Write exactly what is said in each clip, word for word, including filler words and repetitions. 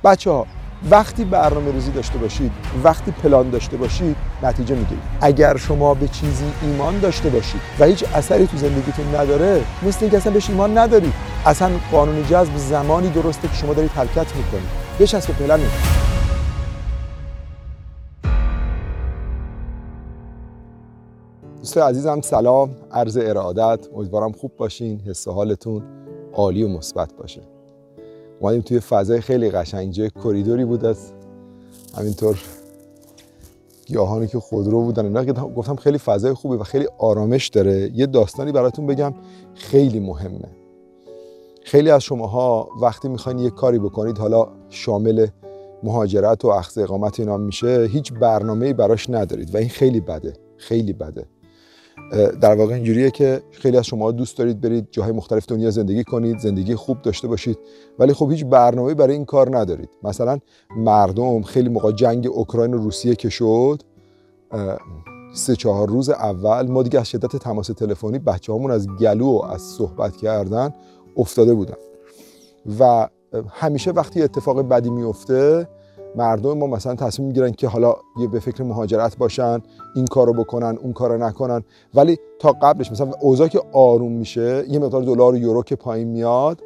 بچه‌ها وقتی برنامه ریزی داشته باشید، وقتی پلان داشته باشید، نتیجه میگیرید. اگر شما به چیزی ایمان داشته باشید و هیچ اثری تو زندگیتون نداره، مثل اینکه اصلا بهش ایمان ندارید. اصلا قانون جذب زمانی درسته که شما دارید حرکت میکنید. بچسب به پلن. دوستان عزیزم سلام، عرض ارادت. امیدوارم خوب باشین، حس و حالتون عالی و مثبت باشه. اومدیم توی فضای خیلی قشنگ، اینجا کریدوری بود از همینطور گیاهانی که خودرو بودن اینا، که گفتم خیلی فضای خوبی و خیلی آرامش داره. یه داستانی براتون بگم خیلی مهمه. خیلی از شماها وقتی میخواین یه کاری بکنید، حالا شامل مهاجرت و اخذ اقامت اینا میشه، هیچ برنامه‌ای براش ندارید و این خیلی بده، خیلی بده. در واقع اینجوریه که خیلی از شما دوست دارید برید جاهای مختلف دنیا زندگی کنید، زندگی خوب داشته باشید، ولی خب هیچ برنامه‌ای برای این کار ندارید. مثلا مردم خیلی موقع جنگ اوکراین و روسیه که شد، سه چهار روز اول ما دیگه از شدت تماس تلفنی بچه‌هامون از گلو و از صحبت کردن افتاده بودن و همیشه وقتی اتفاق بدی میفته مردم ما مثلا تصمیم میگیرن که حالا یه به فکر مهاجرت باشن، این کارو بکنن، اون کارو نکنن، ولی تا قبلش مثلا اوضاع که آروم میشه، یه مقدار دلار و یورو که پایین میاد،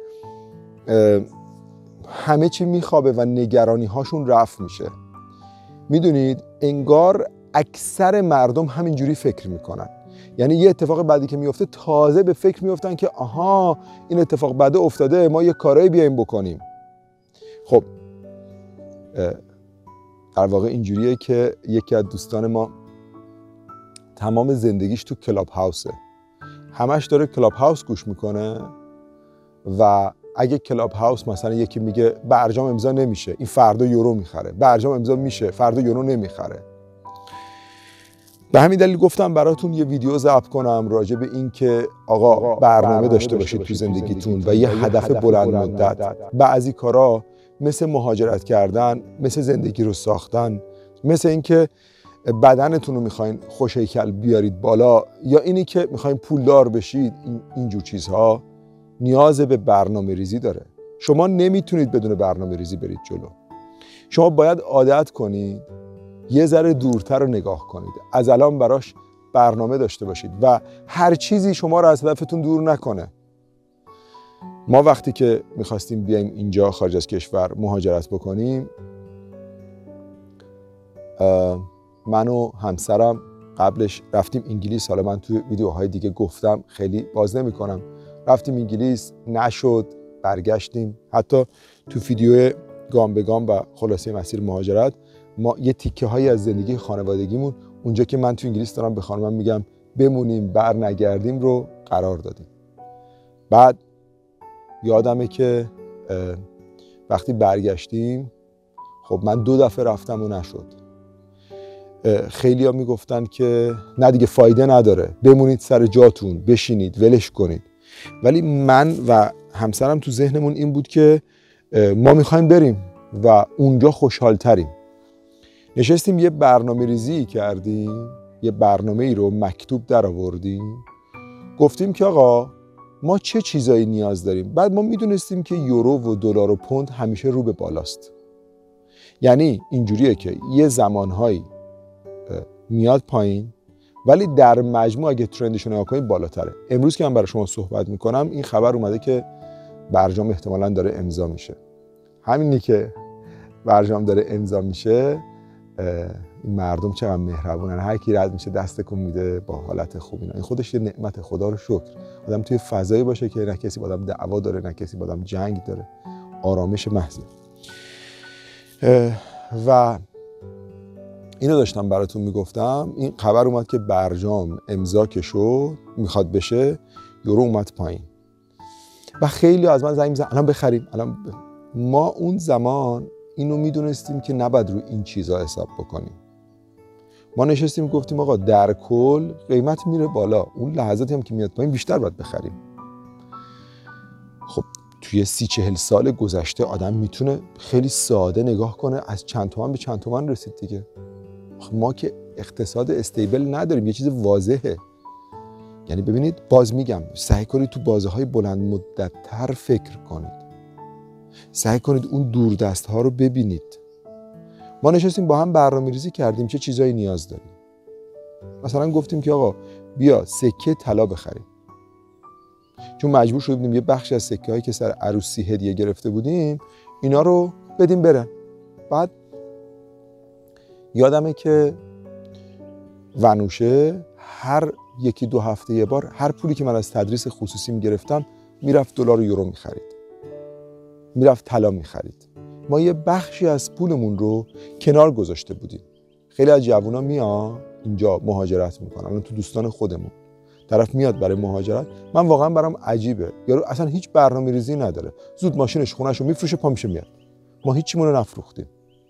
همه چی میخوابه و نگرانی هاشون رفع میشه. میدونید انگار اکثر مردم همینجوری فکر میکنن. یعنی یه اتفاق بعدی که میفته تازه به فکر میفتن که آها این اتفاق بعد افتاده، ما یه کارایی بیایم بکنیم. خب در واقع اینجوریه که یکی از دوستان ما تمام زندگیش تو کلاب هاوسه، همش داره کلاب هاوس گوش میکنه و اگه کلاب هاوس مثلا یکی میگه برجام امضا نمیشه، این فردا یورو میخره، برجام امضا میشه، فردا یورو نمیخره. به همین دلیل گفتم براتون یه ویدیو ضبط کنم راجع به این که آقا برنامه, برنامه داشته باشید تو زندگیتون و یه هدف بلند مدت. بعضی کارا مثل مهاجرت کردن، مثل زندگی رو ساختن، مثل اینکه بدنتون رو میخواین خوش هیکل بیارید بالا، یا اینی که میخواین پولدار بشید، این اینجور چیزها نیاز به برنامه ریزی داره. شما نمیتونید بدون برنامه ریزی برید جلو. شما باید عادت کنید یه ذره دورتر رو نگاه کنید، از الان براش برنامه داشته باشید و هر چیزی شما رو از هدفتون دور نکنه. ما وقتی که میخواستیم بیایم اینجا خارج از کشور مهاجرت بکنیم، من و همسرم قبلش رفتیم انگلیس. حالا من توی ویدیوهای دیگه گفتم، خیلی باز نمی کنم. رفتیم انگلیس، نشد، برگشتیم. حتی تو ویدیو گام به گام و خلاصه مسیر مهاجرت ما یه تیکه هایی از زندگی خانوادگیمون اونجا که من تو انگلیس دارم به خانمم میگم بمونیم بر نگردیم رو قرار دادیم. بعد یادمه که وقتی برگشتیم، خب من دو دفعه رفتم و نشد. خیلی ها میگفتن که نه دیگه فایده نداره، بمونید سر جاتون، بشینید، ولش کنید. ولی من و همسرم تو ذهنمون این بود که ما میخوایم بریم و اونجا خوشحال تریم. نشستیم یه برنامه ریزی کردیم، یه برنامه ای رو مکتوب در آوردیم، گفتیم که آقا ما چه چیزایی نیاز داریم. بعد ما میدونستیم که یورو و دلار و پوند همیشه رو به بالاست. یعنی اینجوریه که یه زمانهایی میاد پایین، ولی در مجموع اگه ترندش رو نگاه کنید بالاتره. امروز که من برای شما صحبت میکنم این خبر اومده که برجام احتمالاً داره امضا میشه. همینی که برجام داره امضا میشه، این مردم چقدر مهربونن، هر کی رد میشه دست تکون میده با حالت خوب. اینا این خودش یه نعمت، خدا رو شکر. آدم توی فضایی باشه که نه کسی با آدم دعوا داره، نه کسی با آدم جنگ داره، آرامش محض. و اینو داشتم براتون میگفتم، این خبر اومد که برجام امضا که شد، میخواد بشه، یورو اومد پایین و خیلی از من زنگ میزنن الان بخریم الان ب... ما اون زمان اینو میدونستیم که نباید رو این چیزا حساب بکنیم. ما نشستیم گفتیم آقا در کل قیمت میره بالا، اون لحظاتی هم که میاد پایین بیشتر باید بخریم. خب توی سی چهل سال گذشته آدم میتونه خیلی ساده نگاه کنه از چند تومن به چند تومن رسید دیگه. ما که اقتصاد استیبل نداریم، یه چیز واضحه. یعنی ببینید، باز میگم سعی کنید تو بازه‌های بلند مدت‌تر فکر کنید. سعی کنید اون دوردست ها رو ببینید. ما نشستیم با هم برنامه ریزی کردیم چه چیزایی نیاز داریم. مثلا گفتیم که آقا بیا سکه طلا بخریم، چون مجبور شده بودیم یه بخش از سکه هایی که سر عروسی هدیه گرفته بودیم اینا رو بدیم برن. بعد یادمه که ونوشه هر یکی دو هفته یه بار هر پولی که من از تدریس خصوصی میگرفتم میرفت دلار و یورو میخرید، میرفت طلا میخرید. ما یه بخشی از پولمون رو کنار گذاشته بودیم. خیلی از جوونا میان اینجا مهاجرت میکنن. الان تو دوستان خودمون طرف میاد برای مهاجرت، من واقعا برام عجیبه، یارو اصلا هیچ برنامه ریزی نداره، زود ماشینش خونه‌ش رو میفروشه پا میشه میاد. ما هیچیمون رو نفروختیم،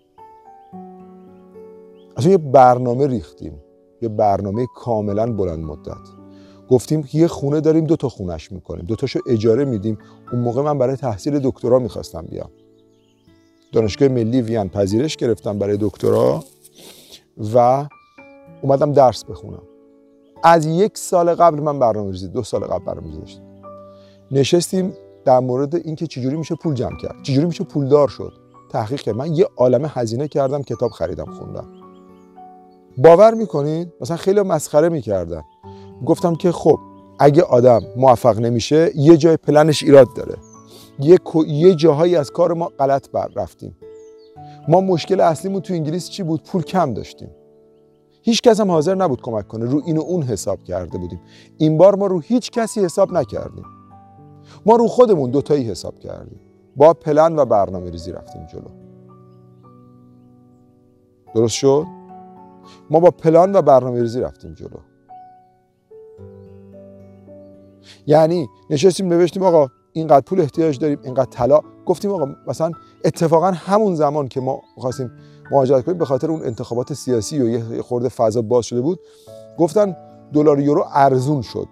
اصلا یه برنامه ریختیم، یه برنامه کاملا بلند مدت. گفتیم یه خونه داریم دو تا خونش میکنیم، دو تاشو اجاره میدیم. اون موقع من برای تحصیل دکترا میخواستم بیام دانشگاه ملی وین، پذیرش گرفتم برای دکترا و اومدم درس بخونم. از یک سال قبل من برنامه‌ریزی، دو سال قبل برنامه‌ریزی داشتم. نشستیم در مورد اینکه چجوری میشه پول جمع کرد، چجوری میشه پولدار شد تحقیق کردم. من یه عالمه هزینه کردم، کتاب خریدم خوندم. باور میکنید مثلا خیلی مسخره میکردن، گفتم که خب اگه آدم موفق نمیشه یه جای پلنش ایراد داره، یه یه جاهایی از کار ما غلط بر رفتیم. ما مشکل اصلیمون تو انگلیس چی بود؟ پول کم داشتیم. هیچ کس هم حاضر نبود کمک کنه، رو این و اون حساب کرده بودیم. این بار ما رو هیچ کسی حساب نکردیم، ما رو خودمون دوتایی حساب کردیم، با پلن و برنامه ریزی رفتیم جلو. درست شد؟ ما با پلان و برنامه ریزی رفتیم جلو. یعنی نشستیم نوشتیم آقا اینقدر پول احتیاج داریم، اینقدر طلا. گفتیم آقا مثلا اتفاقا همون زمان که ما خواستیم مهاجرت کنیم به خاطر اون انتخابات سیاسی و یه خورده فضا باز شده بود، گفتن دلار یورو ارزون شد.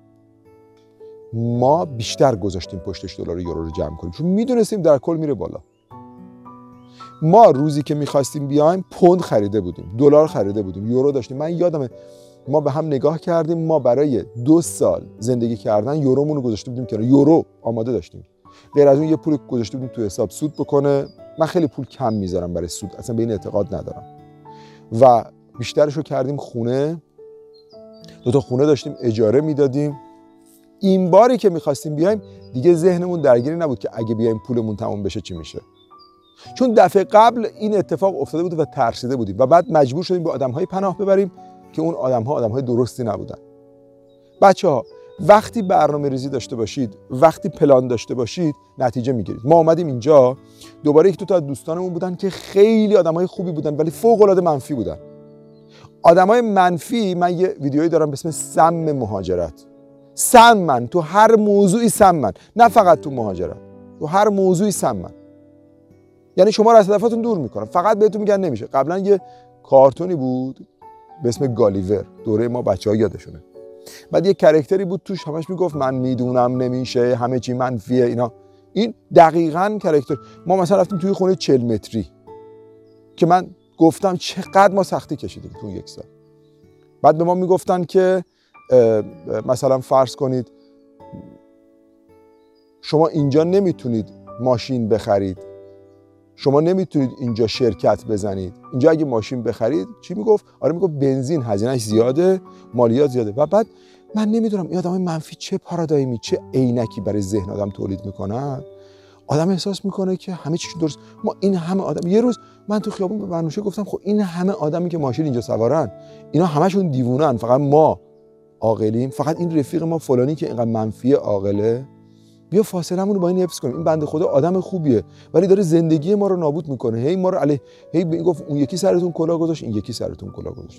ما بیشتر گذاشتیم پشتش دلار یورو رو جمع کنیم، چون میدونستیم در کل میره بالا. ما روزی که میخواستیم بیایم پوند خریده بودیم، دلار خریده بودیم، یورو داشتیم. من یادمه ما به هم نگاه کردیم، ما برای دو سال زندگی کردن یورومون رو گذاشته بودیم کنار، یورو آماده داشتیم. غیر از اون یه پول گذاشته بودیم تو حساب سود بکنه. من خیلی پول کم میذارم برای سود، اصلا به این اعتقاد ندارم. و بیشترش رو کردیم خونه. دو تا خونه داشتیم اجاره میدادیم. این باری که میخواستیم بیایم دیگه ذهنمون درگیری نبود که اگه بیایم پولمون تموم بشه چی میشه، چون دفعه قبل این اتفاق افتاده بود و ترسیده بودیم و بعد مجبور شدیم به آدم‌های پناه ببریم که اون آدم‌ها آدم‌های درستی نبودن. بچه‌ها وقتی برنامه ریزی داشته باشید، وقتی پلان داشته باشید، نتیجه میگیرید. ما اومدیم اینجا، دوباره یک دو تا از دوستانمون بودن که خیلی آدم‌های خوبی بودن ولی فوق‌العاده منفی بودن. آدم‌های منفی، من یه ویدیویی دارم به اسم سم مهاجرت. سمن تو هر موضوعی، سمن نه فقط تو مهاجرت، تو هر موضوعی سمن. یعنی شما رو از هدفتون دور میکنن، فقط بهتون میگن نمیشه. قبلا یه کارتونی بود به اسم گالیور، دوره ما بچه‌ها یادشونه. بعد یه کرکتری بود توش همش میگفت من میدونم نمیشه، همه چی منفیه اینا. این دقیقاً کرکتر. ما مثلا رفتیم توی خونه چهل متری که من گفتم چقدر ما سختی کشیدیم تو یک سال. بعد به ما میگفتن که مثلا فرض کنید شما اینجا نمیتونید ماشین بخرید، شما نمیتونید اینجا شرکت بزنید. اینجا اگه ماشین بخرید چی میگفت؟ آره میگفت بنزین هزینه‌اش زیاده، مالیات زیاده. و بعد من نمیدونم این آدمای منفی چه پارادایمی، چه عینکی برای ذهن آدم تولید میکنن. آدم احساس میکنه که همه چیش درست. ما این همه آدم، یه روز من تو خیابون به بنوشه گفتم خب این همه آدمی که ماشین اینجا سوارن اینا همشون دیوونن، فقط ما عاقلیم، فقط این رفیق ما فلانی که اینقدر منفی عاقله. بیا فاصله‌مون رو با این حفظ کنیم. این بنده خدا آدم خوبیه ولی داره زندگی ما رو نابود میکنه. هی ما رو علی هی به این گفت اون یکی سرتون کلاه گذاشت، این یکی سرتون کلاه گذاشت.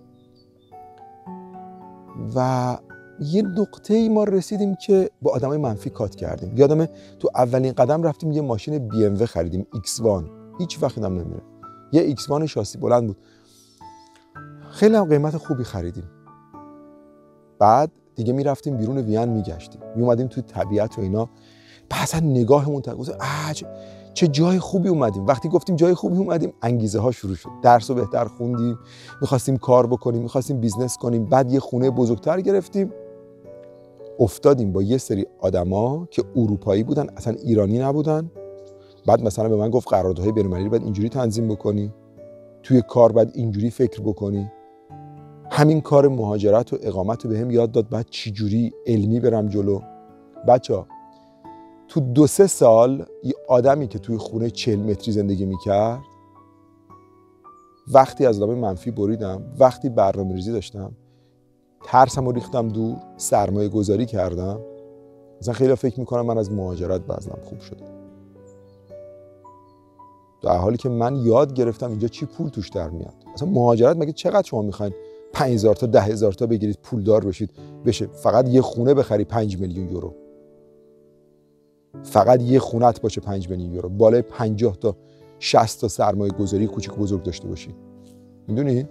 و یه نقطه‌ای ما رسیدیم که با آدمای منفی کات کردیم. یادمه تو اولین قدم رفتیم یه ماشین بی ام دبلیو خریدیم، ایکس وان. هیچ وقت یادم نمیره. یه ایکس وان شاسی بلند بود. خیلی هم قیمت خوبی خریدیم. بعد دیگه میرفتیم بیرون وین میگشتیم، میومدیم توی طبیعت و اینا. اصلا نگاهمون تغییر کرد. چه جای خوبی اومدیم. وقتی گفتیم جای خوبی اومدیم انگیزه ها شروع شد. درس رو بهتر خوندیم، میخواستیم کار بکنیم، میخواستیم بیزنس کنیم. بعد یه خونه بزرگتر گرفتیم. افتادیم با یه سری آدما که اروپایی بودن، اصلا ایرانی نبودن. بعد مثلا به من گفت قراردادهای بین‌المللی باید اینجوری تنظیم بکنی، توی کار باید اینجوری فکر بکنی. همین کار مهاجرت و اقامت رو بهم یاد داد بعد چی جوری علمی برم جلو. بچه‌ها تو دو سه سال یه آدمی که توی خونه چهل متری زندگی میکرد، وقتی از آدم منفی بریدم، وقتی برنامه‌ریزی داشتم، ترسم رو ریختم دور، سرمایه گذاری کردم، مثلا خیلی فکر میکنم من از مهاجرت وضعم خوب شده، در حالی که من یاد گرفتم اینجا چی پول توش در میاد. مثلا مهاجرت مگه چقدر شما میخواین پنج هزار تا ده هزار تا بگیرید پولدار بشید بشه فقط یه خونه بخری پنج میلیون یورو، فقط یه خونت باشه پنج میلیون یورو، بالای پنجاه تا شصت تا سرمایه گذاری کوچیک بزرگ داشته باشی. میدونی؟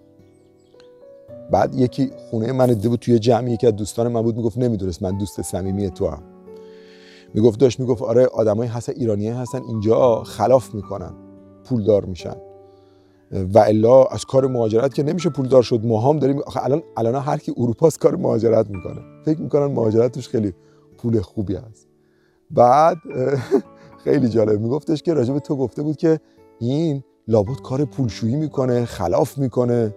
بعد یکی خونه من دیده بود توی جمعی که از دوستان من بود، میگفت نمیدونست من دوست صمیمی تو هم. میگفت داشت میگفت آره آدمایی هستن ایرانیایی هستن اینجا خلاف میکنن پولدار میشن و الا از کار مهاجرت که نمیشه پولدار شد. ما هم داریم آخه الان الان هر کی اروپاست کار مهاجرت میکنه، فکر میکنن مهاجرت توش خیلی پول خوبی هست. بعد خیلی جالب میگفتش که راجع به تو گفته بود که این لابد کار پولشویی میکنه، خلاف میکنه.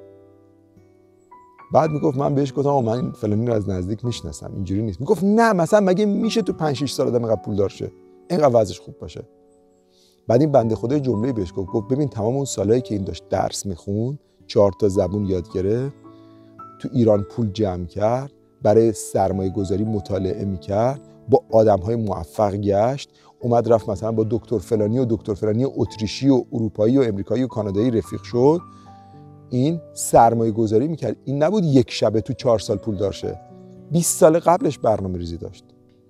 بعد میگفت من بهش گفتم من این فلانی رو از نزدیک میشناسم، اینجوری نیست. میگفت نه مثلا مگه میشه تو پنج شش سال آدم اینقدر پولدار شه، اینقدر وضعش خوب باشه. بعد این بنده خدا جمله بهش گفت گفت ببین تمام اون سالایی که این داشت درس میخوند، چهار تا زبون یاد گرفت، تو ایران پول جمع کرد، برای سرمایه گذاری مطالعه میکرد، با آدم‌های موفق گشت، اومد رفت مثلا با دکتر فلانی و دکتر فلانی اتریشی و اروپایی و امریکایی و کانادایی رفیق شد، این سرمایه گذاری میکرد. این نبود یک شبه تو چهار سال پول داشته، بیست سال قبلش برنامه ریزی داشت.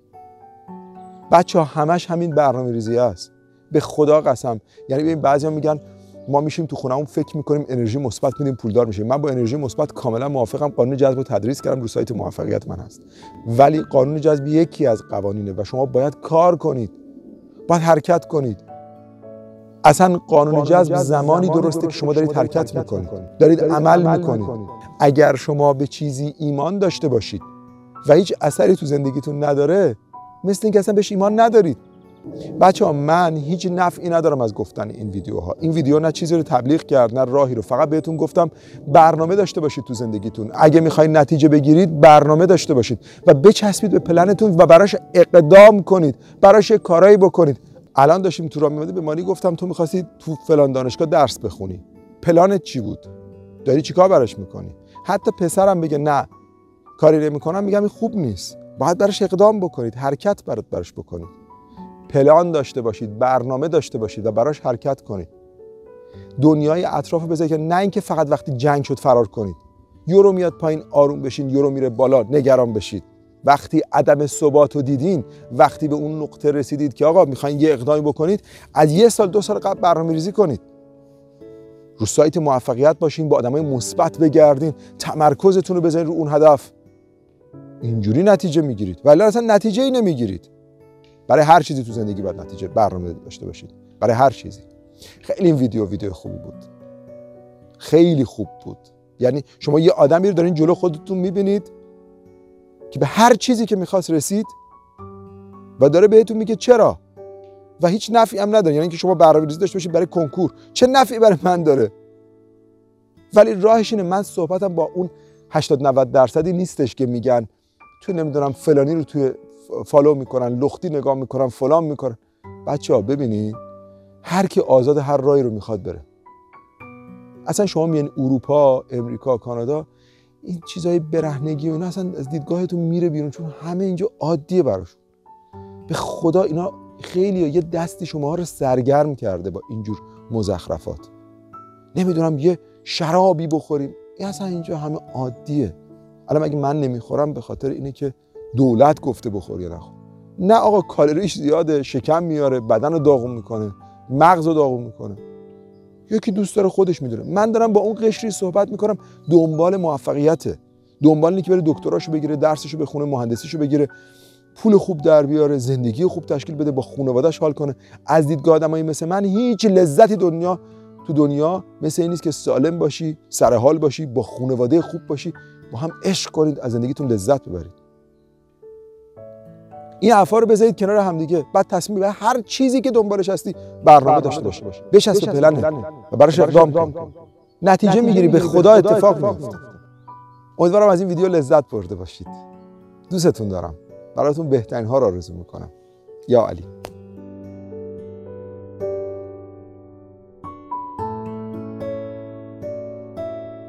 بچه ها همش همین برنامه ریزی است، به خدا قسم. یعنی ببین بعضیا میگن ما میشیم تو خونه‌مون فکر میکنیم انرژی مثبت میدیم پولدار میشیم. من با انرژی مثبت کاملا موافقم، قانون جذب رو تدریس کردم، رو سایت موفقیت من هست. ولی قانون جذب یکی از قوانینه و شما باید کار کنید، باید حرکت کنید. اصلا قانون جذب زمانی درسته که شما دارید حرکت میکنید، دارید عمل میکنید. اگر شما به چیزی ایمان داشته باشید و هیچ اثری تو زندگیتون نداره، مثل اینکه اصلا بهش ایمان ندارید. بچه ها من هیچ نفعی ندارم از گفتن این ویدیوها. این ویدیو نه چیزی رو تبلیغ کرد نه راهی رو، فقط بهتون گفتم برنامه داشته باشید تو زندگیتون. اگه میخواید نتیجه بگیرید برنامه داشته باشید و بچسبید به پلنتون و براش اقدام کنید، براش کارایی بکنید. الان داشتیم تو راه میمدیم به مانی گفتم تو می‌خواستی تو فلان دانشگاه درس بخونی، پلنت چی بود؟ داری چیکار براش میکنی؟ حتی پسرم بگه نه کاری نمی‌کنم، میگم این خوب نیست، باید براش اقدام بکنید، حرکت برات براش بکنید. پلان داشته باشید، برنامه داشته باشید و براش حرکت کنید. دنیای اطراف بذارید که نه اینکه فقط وقتی جنگ شد فرار کنید. یورو میاد پایین آروم بشین، یورو میره بالا نگران بشید. وقتی عدم ثبات رو دیدین، وقتی به اون نقطه رسیدید که آقا میخواین یه اقدامی بکنید، از یه سال دو سال قبل برنامه‌ریزی کنید. رو سایت موفقیت باشین، با آدمای مثبت بگردین، تمرکزتون رو بزنید رو اون هدف. اینجوری نتیجه میگیرید. ولی اصلا نتیجه‌ای نمیگیرید. برای هر چیزی تو زندگی باید نتیجه برنامه داشته باشید. برای هر چیزی. خیلی این ویدیو ویدیو خوبی بود. خیلی خوب بود. یعنی شما یه آدمی رو دارین جلو خودتون میبینید که به هر چیزی که میخواست رسید و داره بهتون میگه چرا و هیچ نفعی هم نداره. یعنی اینکه شما برنامه‌ریزی داشته باشید برای کنکور، چه نفعی برای من داره؟ ولی راهش اینه. من صحبتم با اون هشتاد نود درصدی نیستش که میگن تو نمیدونم فلانی رو توی فالو میکنن، لختی نگاه میکنن، فلان میکنن. بچه‌ها ببینید هر کی آزاد هر راهی رو میخواد بره. اصلا شما میان اروپا، امریکا، کانادا، این چیزای برهنگی و اینا اصلا از دیدگاهتون میره بیرون، چون همه اینجا عادیه براشون. به خدا اینا خیلی یه دستی شما رو سرگرم کرده با اینجور مزخرفات. نمیدونم یه شرابی بخوریم، این اصلا اینجا همه عادیه. الان اگه من نمیخورم به خاطر اینه که دولت گفته بخور یا نخور. نه آقا کالریش زیاده، شکم میاره، بدن رو داغون میکنه، مغز رو داغون میکنه. یکی دوست داره خودش میدونه. من دارم با اون قشری صحبت میکنم دنبال موفقیته، دنبال اینه که بره دکتراشو بگیره، درسشو بخونه، مهندسیشو بگیره، پول خوب در بیاره، زندگی خوب تشکیل بده، با خانواده‌اش حال کنه. از دیدگاه آدمایی مثل من هیچ لذتی دنیا تو دنیا مثل این نیست که سالم باشی، سر حال باشی، با خانواده خوب باشی، با هم عشق کنید، از زندگیتون لذت ببرید. این حرفا رو بذارید کنار هم دیگه، بعد تصمیم بگیر هر چیزی که دنبالش هستی برنامه داشته باشه، بچسب به پلن و براش اقدام کن. نتیجه میگیری، به خدا اتفاق میفته. امیدوارم از این ویدیو لذت برده باشید. دوستتون دارم. براتون بهترین ها رو آرزو میکنم. یا علی.